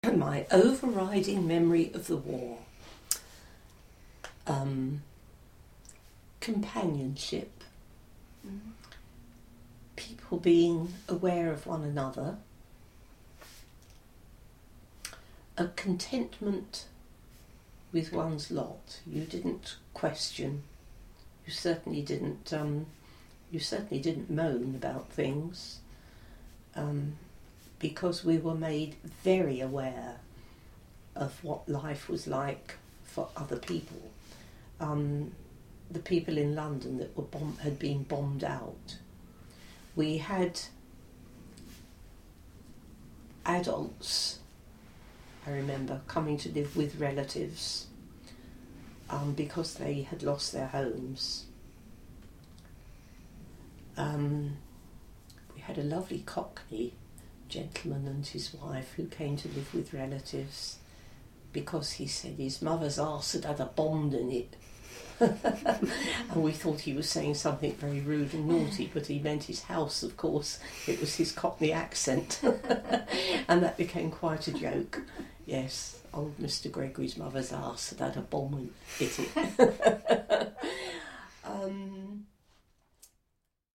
My overriding memory of the war. Companionship. People being aware of one another. A contentment with one's lot. You didn't question. You certainly didn't moan about things, because we were made very aware of what life was like for other people. The people in London that were had been bombed out. We had adults, I remember, coming to live with relatives because they had lost their homes. We had a lovely Cockney gentleman and his wife who came to live with relatives because he said his mother's arse had a bomb in it. And we thought he was saying something very rude and naughty, but he meant his house, of course. It was his Cockney accent. And that became quite a joke. Yes, old Mr. Gregory's mother's arse had a bomb in it.